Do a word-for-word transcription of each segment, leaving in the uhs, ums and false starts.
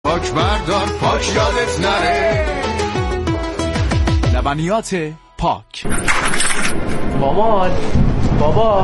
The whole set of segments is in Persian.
پاک بردار پاک یادت نره. لبنیات پاک. مامان، بابا،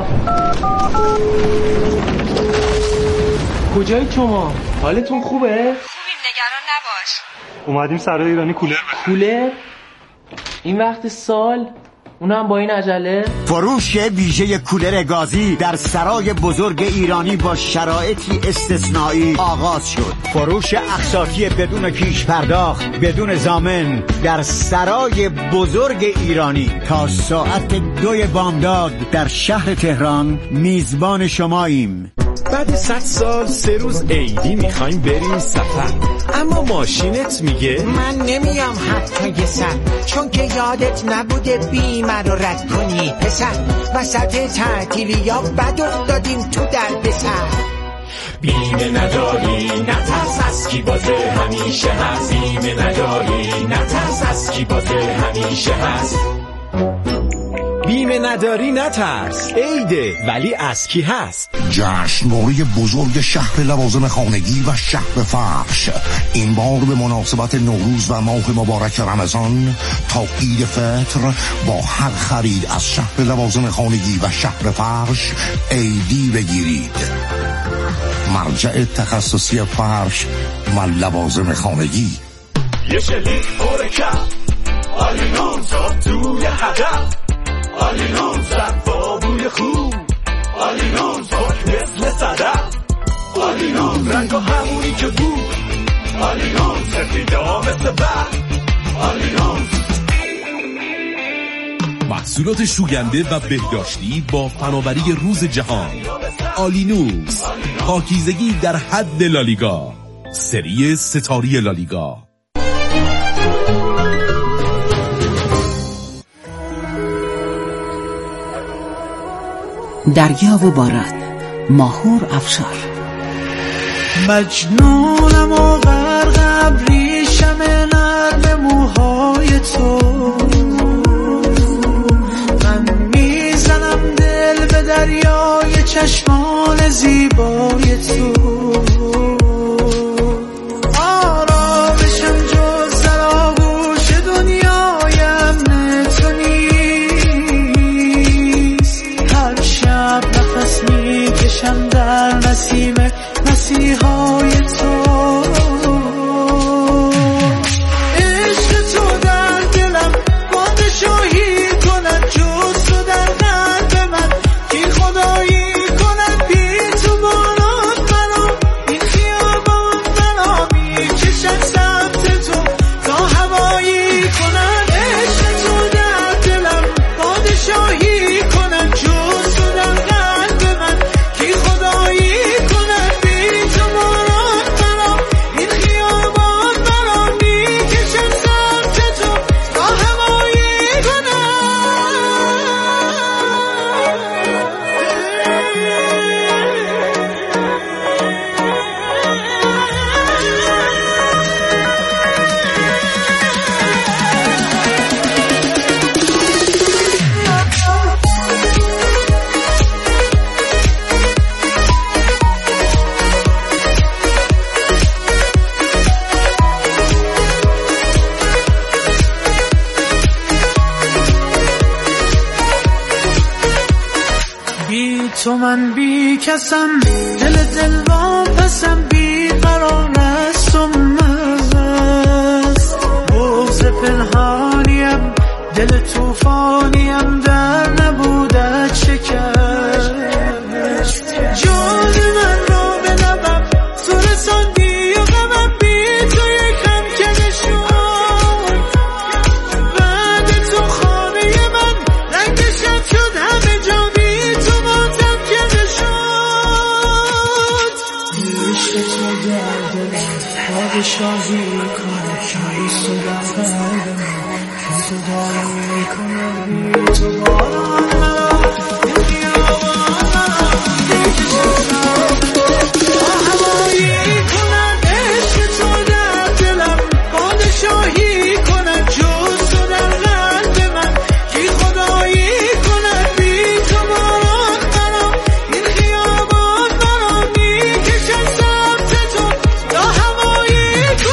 کجایی شما؟ حالتون خوبه؟ خوبیم، نگران نباش. اومدیم سرای ایرانی کولر بخریم. کولر؟ این وقت سال؟ اونم با این عجله؟ فروش ویژه کولر گازی در سرای بزرگ ایرانی با شرایطی استثنایی آغاز شد. فروش اقساطی بدون پیش پرداخت، بدون ضامن در سرای بزرگ ایرانی تا ساعت دوی بامداد در شهر تهران میزبان شماییم. بعد صد سال سه روز عیدی میخوایم بریم سفر، اما ماشینت میگه من نمیام حتی یه سر، چون که یادت نبوده بیمه رو رد کنی پسر. وسط تعطیلی یا بد افتادیم تو درد سر. بیمه نداری نترس از کی بازه همیشه هست. بیمه نداری نترس از کی بازه همیشه هست. بیمه نداری نترس، عیده ولی از کی هست. جشنواره بزرگ شهر لوازم خانگی و شهر فرش این بار به مناسبت نوروز و ماه مبارک رمضان تا عید فطر با هر خرید از شهر لوازم خانگی و شهر فرش عیدی بگیرید. مرجع تخصصی فرش و لوازم خانگی. یه شلیک پر کف آلینون تا توی هدف، آلینون زد با بوی خوب، آلینون پاک مثل صدف، آلینون رنگ و همونی که بود، آلینون سفیدا مثل برف، آلینون. محصولات شوینده و بهداشتی با فناوری روز جهان. آلینوس، پاکیزگی در حد لالیگا، سری ستاری لالیگا. دریا و باران، ماهور افشار. مجنونم و غرق ابریشم نرم موهای تو، من میزنم دل به دریای چشمان زیبای تو. آرامشم جز در آغوش دنیای امن تو نیست. هر شب نفس میکشم در نسیم مسیحای تو. عشق تو در دلم پادشاهی کند، جز تو در قلب من کی خدایی کند. بی تو باران منو این خیابان منو میکشد سمت تو تا هوایی کند. عشق تو در دلم پادشاهی کند، جز تو در قلب من کی خدایی کند. بی تو باران منو این خیابان منو میکشد سمت تو تا هوایی کند. بی تو من بی کسم، دل دل واپسم، بی قرار است و مغز. بغض پنهانیم، دل توفانیم، در نبودت شکست. جان من را به لبم تو رساندی و غمم بی تو یکم که نشد. بعد تو خانه من رنگ شب شد، همه جا بی تو ماتم که نشد. عشق تو در دلم پادشاهی کن، کیست و در قلب من کی تو داری کنه. بی تو باران من این خیابان من میکشد تا هوایی کند. عشق تو در دلم پادشاهی کند، جز تو در قلب من کی خدایی کند. بی تو باران منو این خیابان منو میکشد سمت تو تا هوایی کند.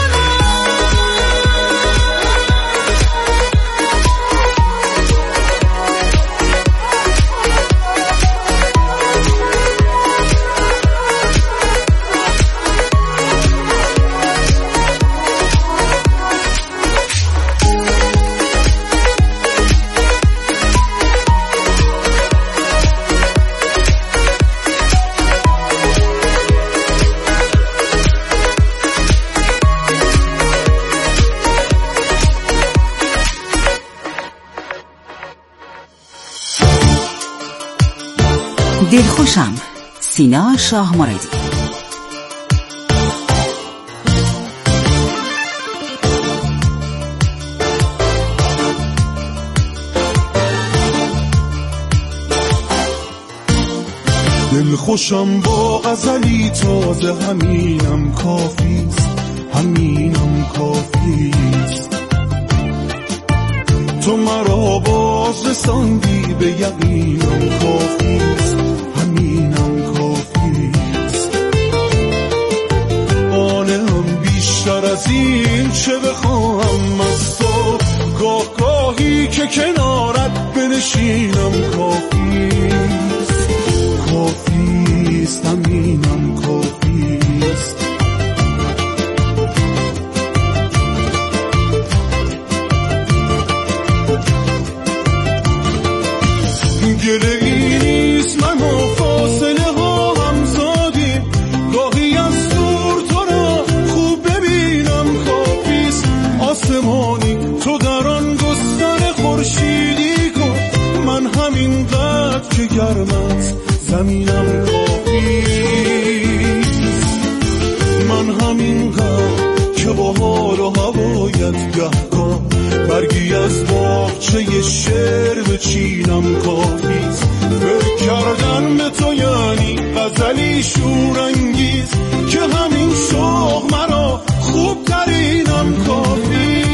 دلخوشم سینا شاه مرادی. دلخوشم با غزلی تازه همینم کافیست، همینم کافیست. تو مرا باز رساندی به یقینم کافیست، همینم کافیست. آنم بیشتر از این چه بخواهم از تو، گاه گاهی که کنارت بنشینم کافیست، کافیست، همینم کافیست. گله ای نیست من و فاصله ها هم زادیم، گاهی از دور تو را خوب ببینم کافیست. آسمانی تو در آن گستر خورشیدی کن، من همین قدر که گرمت زمینم کافیست. من همین قدر که با حال و هوایت گهگاه برگی از باغچه شعر بچینم کافیست. فکر کردن به تو یعنی غزلی شورانگیز، که همین شوق مرا خوب ترینم کافیست.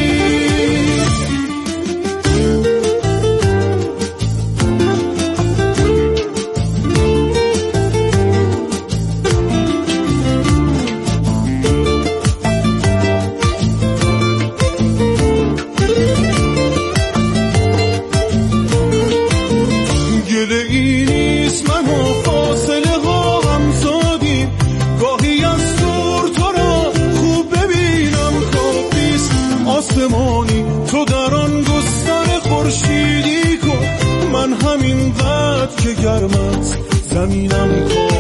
تو در آن گستر خورشیدی کن، من همین قدر که گرمت زمینم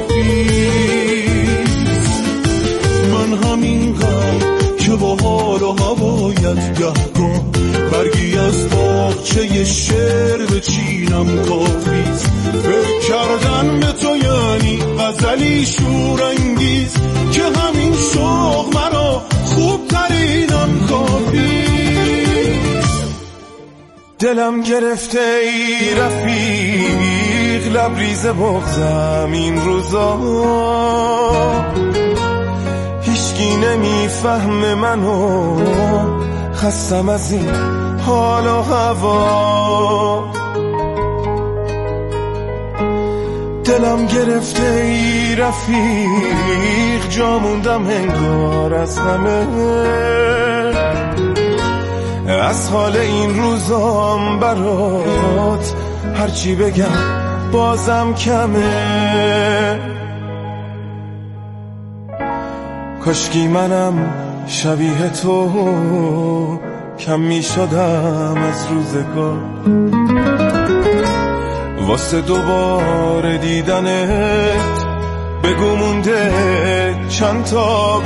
کافیست. من همین قدر که با حال و هوایت گهگاه برگی از باغچه شعر بچینم کافیست. فکر کردن به تو یعنی غزلی شورانگیز، که همین شوق مرا خوب ترینم کافیست. دلم گرفته ای رفیق لبریز بغضم این روزا، هیچکی نمیفهم منو، خستم از این حال و هوا. دلم گرفته ای رفیق جا موندم انگار از همه، از حال این روزام برات هرچی بگم بازم کمه. کاشکی منم شبیه تو کم می شدم از روزگار، واسه دوباره دیدنت بگو مونده چند تا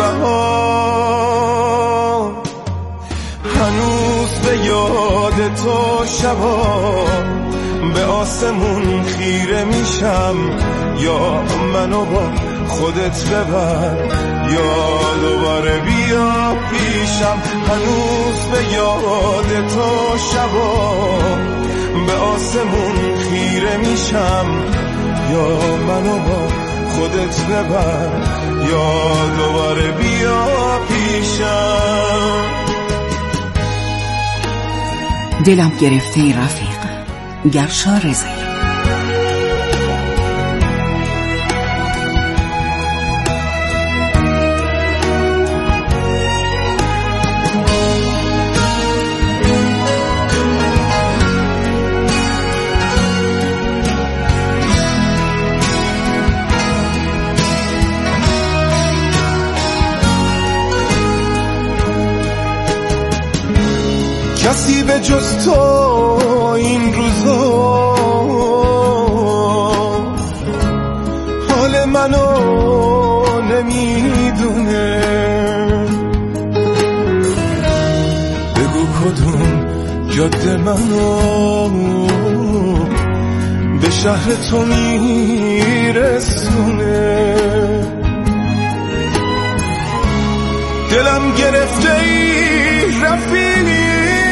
بهار. هنوز به یاد تو شبا به آسمون خیره میشم، یا منو با خودت ببر یا دوباره بیا پیشم. هنوز به یاد تو شبا به آسمون خیره میشم، یا منو با خودت ببر یا دوباره بیا پیشم. دلم گرفته ای رفیق گرشا رضایی. کسی به جز تو این روزا حال منو نمیدونه. بگو کدوم جاده منو به شهر تو میرسونه. دلم گرفته ای رفیقی،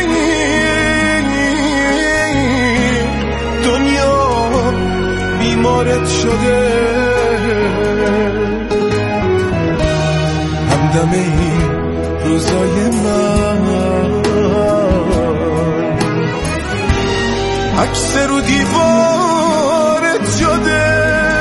دنیا بیمارت شده، همدم این روزای من عکس رو دیوارت شده.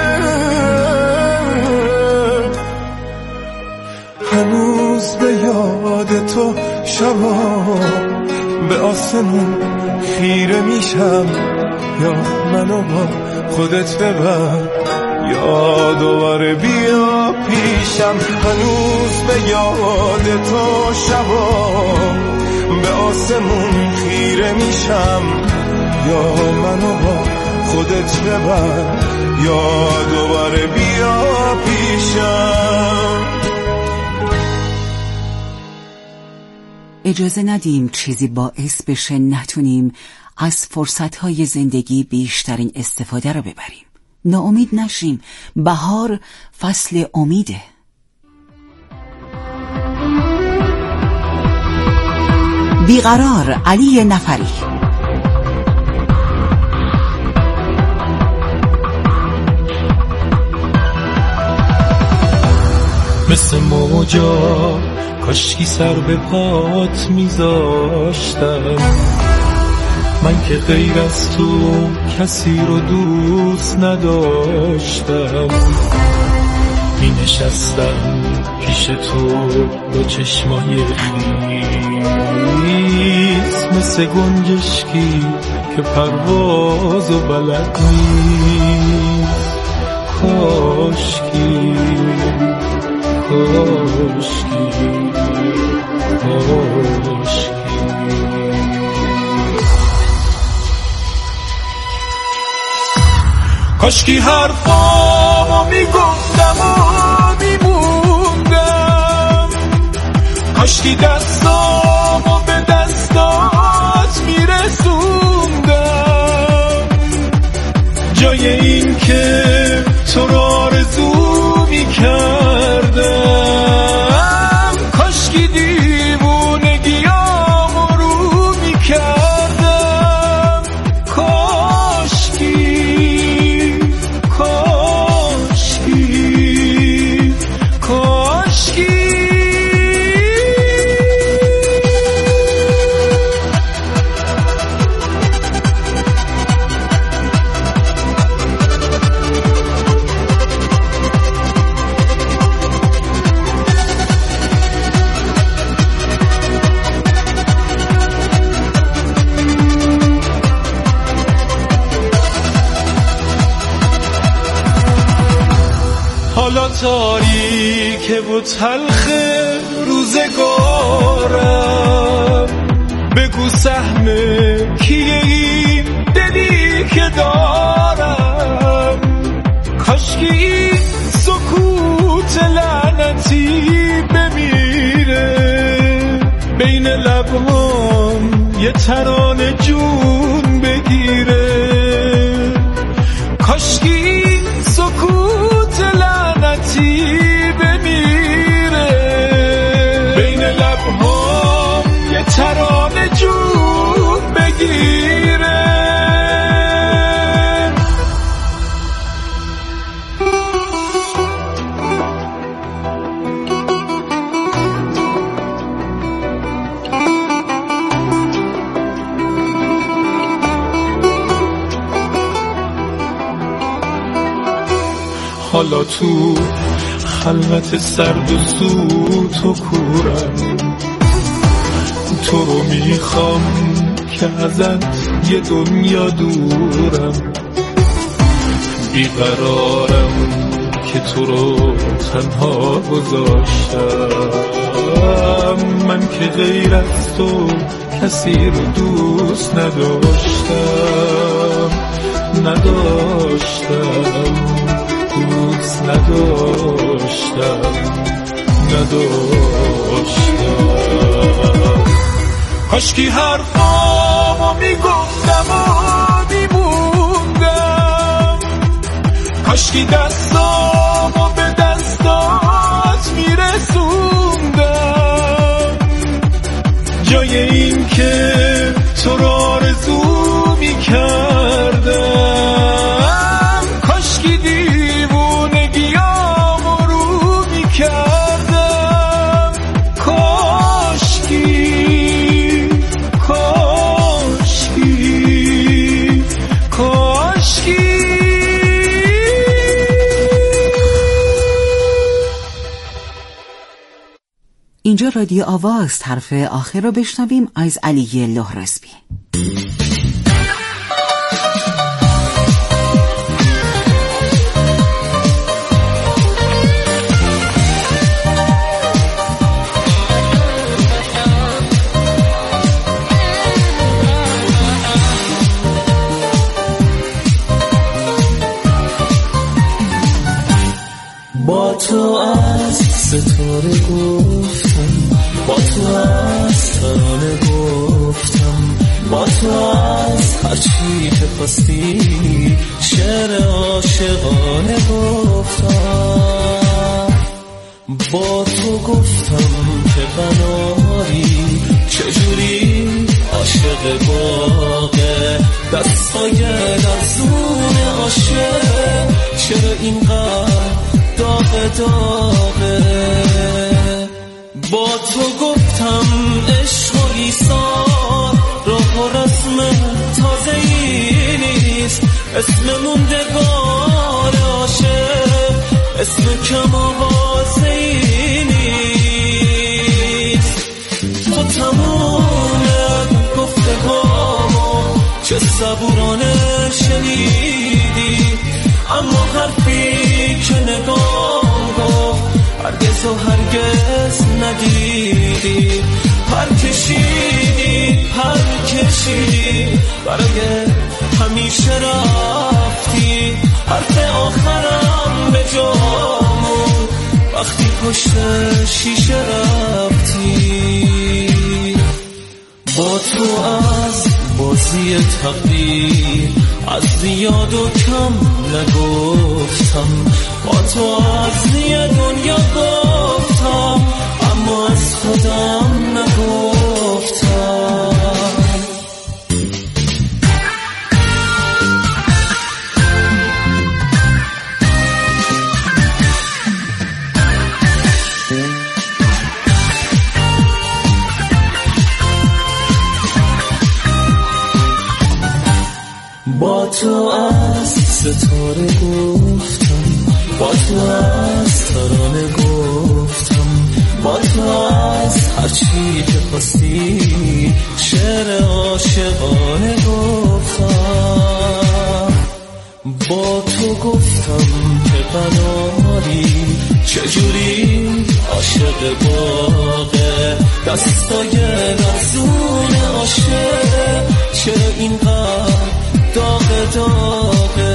هنوز به یاد تو شبا به آسمون خیره میشم، یا منو با خودت ببر یا دوباره بیا پیشم. هنوز به یاد تو شبا به آسمون خیره میشم، یا منو با خودت ببر یا دوباره بیا پیشم. اجازه ندیم چیزی باعث بشه نتونیم از فرصتهای زندگی بیشترین استفاده رو ببریم. ناامید نشیم، بهار فصل امیده. بیقرار، علی نفری. مثل موجا کاشکی سر به پات میذاشتم، من که غیر از تو کسی رو دوست نداشتم. می نشستم پیش تو با چشمای خیس، مثل گنجشکی که پرواز و بلد نیست. کاشکی کاشکی کاشکی کاشکی حرفامو میگفتم و میموندم، کاشکی دستامو به دستات میرسوندم، جای این که تو رو آرزو میکردم. کاشکی دیوونگیامو رو میکردم. کاشکی کاشکی کاشکی حالا تاریکه و تلخ روزگارم، بگو سهم کیه این دلی که دارم. کاشکی این سکوت لعنتی بمیره، بین لبهام یه ترانه جون بگیره. کاشکی این سکوت لعنتی بمیره، بین لبهام یه ترانه جون بگیره. حالا تو خلوت سرد و سوت و کورم، تو رو میخوام که ازت یه دنیا دورم. بیقرارم که تو رو تنها گذاشتم، من که غیر از تو کسی رو دوست نداشتم نداشتم دوست نداشتم نداشتم. کاشکی حرفامو میگفتم و میموندم، کاشکی دستامو به دستات میرسوندم، جای این که تو رو آرزو میکردم، کاشکی دیوونگیامو رو میکردم، کاشکی کاشکی کاشکی. اینجا رادیو آواز، حرف آخر رو بشنویم از علی لهرزبی. با تو از ستاره گفتم، با تو از ترانه گفتم، با تو از هرچی که خواستی شعر عاشقانه گفتم، با تو گفتم که قناری چجوری عاشق باغه، دستای لرزون عاشق چرا اینقدر داغ داغه. با تو گفتم عشق و ایثار راه و رسم تازه‌ای نیست، اسم موندگار عاشق اسم کم آوازه‌ای نیست. تو تموم گفته هامو چه صبورانه شنیدی، اما حرفی که نگاه گفت هرگز و هرگز ندیدی. پر کشیدی پر کشیدی برای همیشه رفتی، حرف آخرم به جامون وقتی پشت شیشه رفتی. با تو از بازی تقدیر از زیاد و کم نگفتم، با تو از یه دنیا گفتم اما از خودم نگفتم. با تو از ستاره گفتم، با تو از ترانه گفتم، با تو از هرچی که خواستی شعر عاشقانه گفتم، با تو گفتم که قناری چجوری عاشق باغه، دستای لرزون عاشق چرا اینقدر داغ داغه.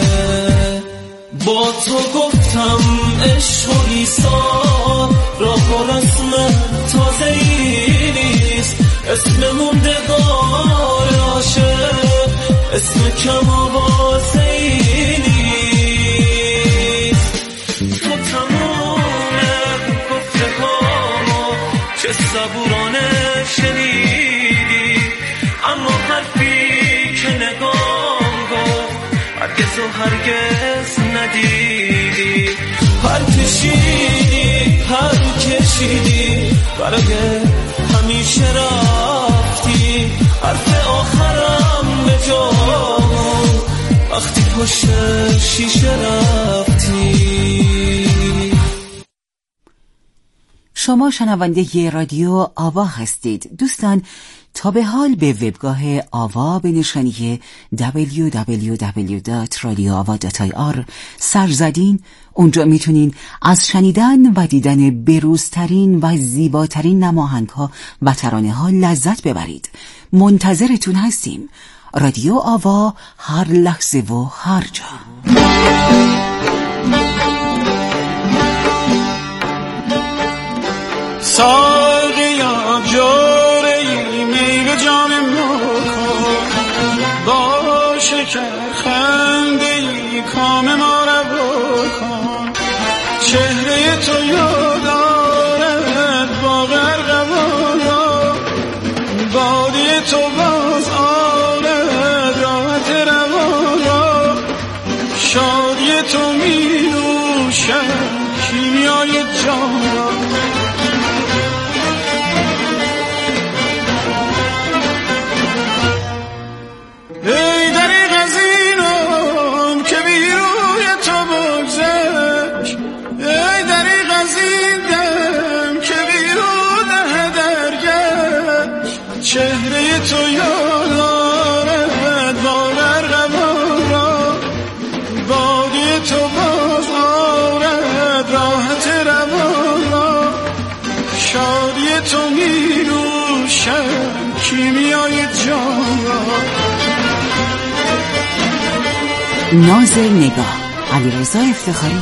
با تو گفتم عشق و ایثار راه و رسم تازه‌ای نیست، اسم موندگار عاشق اسم کم آوازه‌ای نیست. تو تمام گفته هامو چه صبورانه شنیدی، اما حرفی که نگام گفت هرگز و هرگز ندیدی. پر کشیدی پر کشیدی برای همیشه رفتی، حرف آخرم به جامون وقتی پشت شیشه رفتی. شما شنونده رادیو آوا هستید. دوستان، تا به حال به وبگاه آوا به نشانی دبلیو دبلیو دبلیو دات رادیو آوا دات آی آر سر زدین؟ اونجا میتونین از شنیدن و دیدن بروزترین و زیباترین نماهنگ ها و ترانه ها لذت ببرید. منتظرتون هستیم. رادیو آوا، هر لحظه و هر جا. ساقیا جوره ای میل جام ما کن، با شکر خنده ای کام ما رو روشن کیمیای جان را. ناز نگاه علیرضا افتخاری.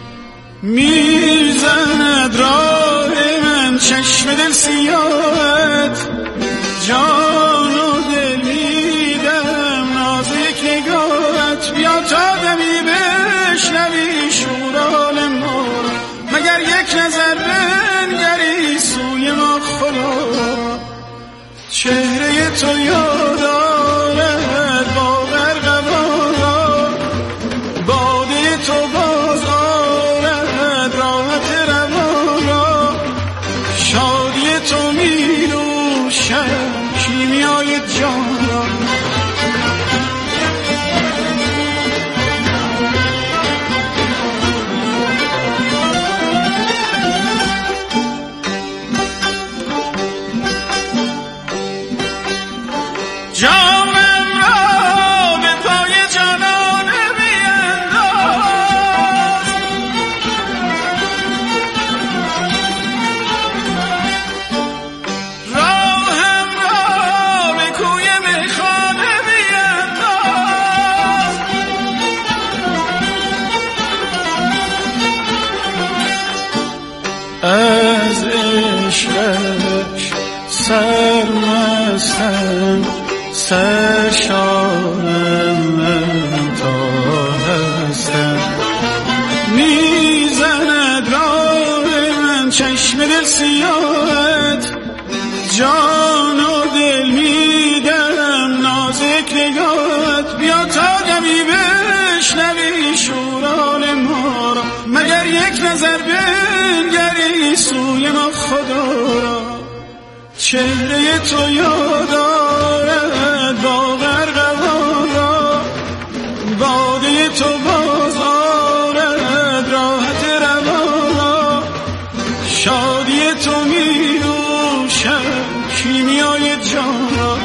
میزند راه من چشم دل سیاهت، جان و دل میدم ناز یک نگاهت. بیا تا دمی بشنوی شورال ما، مگر یک نظر بنگری سوی ما خدا. چهره تو یاد آرد با غرقبارا، باده تو باز آرد راحت روارا. شادی تو می نوشم کیمیای جان را. جامم را به پای جانانه بینداز، راهم را به کوی میخانه بینداز. از عشقش سرمستم، سرشارم من تا هستم. میزند راه من چشم دل سیاهت، جان و دل میدم نازک نگاهت. بیا تا دمی بشنوی شورال ما را، مگر یک نظر بنگری سوی ما خدا را. چهره تو یاد آرد با غرقبارا، باده تو باز آرد راحت روارا. شادی تو می نوشم کیمیای جان را.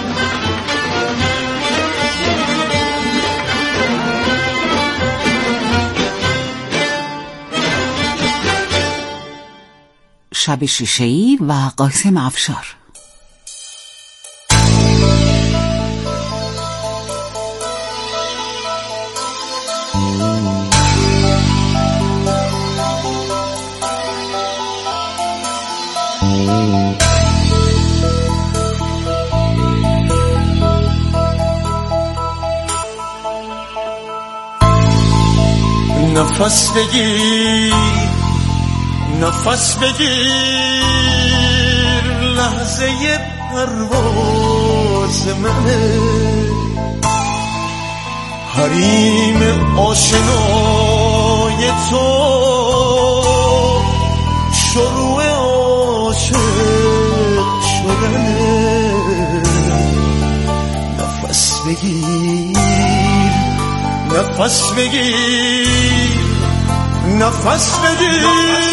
شب شیشه‌ای و قاسم افشار. نفس بگیر نفس بگیر لحظه پرواز منه، حریم آشنای تو شروع عاشق شدنه. نفس بگیر نفس بگیر نفس بگیر.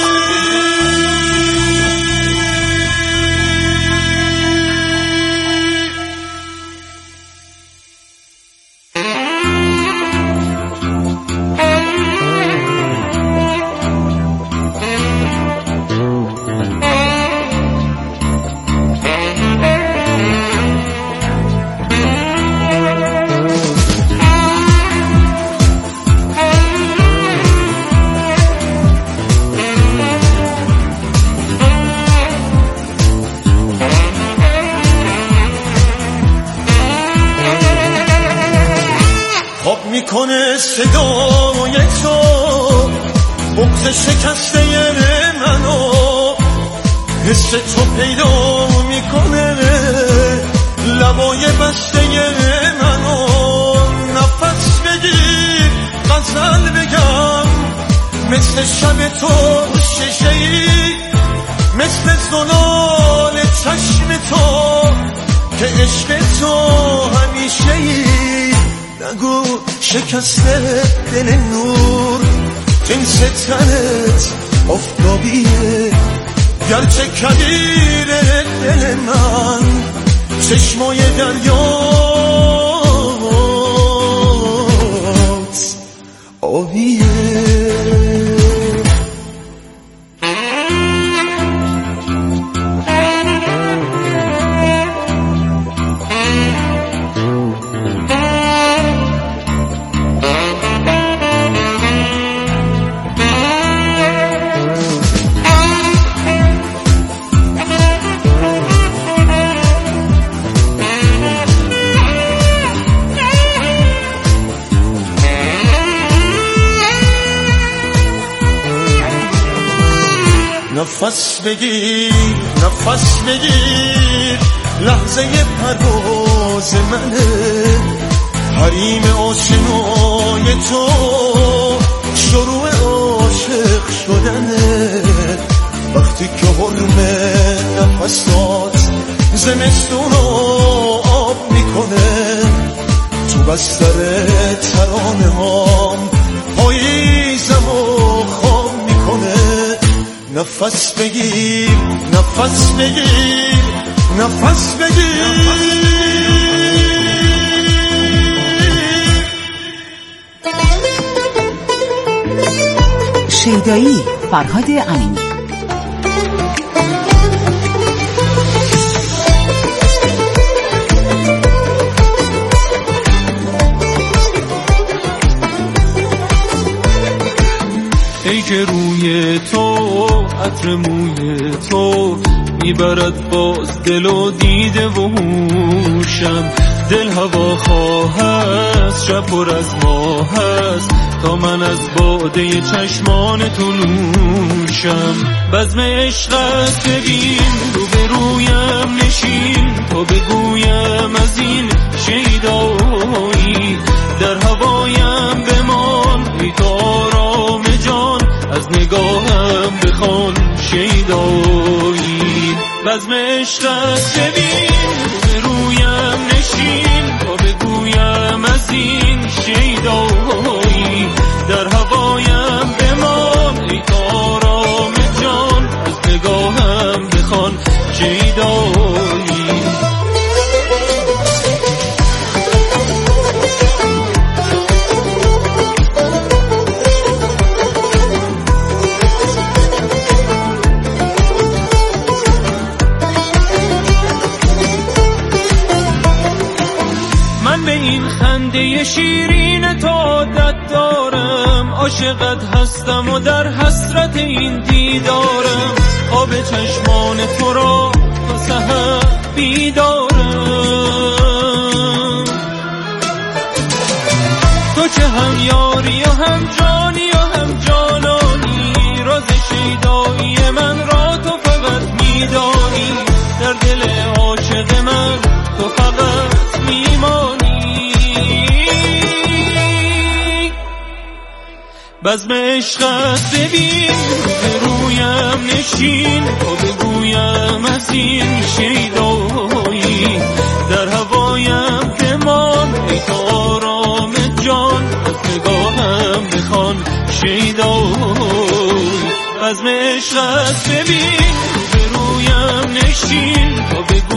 میکنه صدای تو بغض شکسته منو، حس تو پیدا میکنه لبای بسته منو. نفس بگیر غزل بگم مثل شب تو شیشه‌ای، مثل زلال چشم تو که عشق تو همیشه‌ای. نگو شکسته دل نور جنس تنت آفتابیه، گرچه کبیره دل من چشمای دریات آبیه. نفس بگیر نفس بگیر لحظه پرواز منه حریم آشنای تو شروع عاشق شدنه وقتی که حرم نفسات زمستون رو آب میکنه تو بستر ترانه هام پاییزم رو خواب میکنه نفس بگیر نفس بگیر نفس بگیر شیدایی فرهاد امینی. ای که روی تو عطر موی تو میبرد باز دل و دیده و هوشم دل هوا خواه است شب پر از ماه است تا من از باده چشمان تو نوشم بزم عشقت ببین رو به رویم نشین تا بگویم از این شیدایی در هوایم بمان ای تو آرام جان از نگاهم بخوان شیدایی بزم عشقت ببین رو به رویم نشین تا بگویم از این شیدایی در هوایم بمان ای تو آرام جان از نگاهم بخوان شیدایی خنده شیرین تو عادت دارم عاشقت هستم و در حسرت این دیدارم آب چشمان تو را تا سحر بیدارم تو که هم یاری و هم جانی و هم جانانی راز شیدایی من را تو فقط میدانی در دل عاشق من تو فقط میمانی بزم عشقت ببین به رویم نشین تا بگویم از این شیدایی در هوایم بمان ای تو آرام جان از نگاهم بخوان شیدایی بزم عشقت ببین به رویم نشین تا بگویم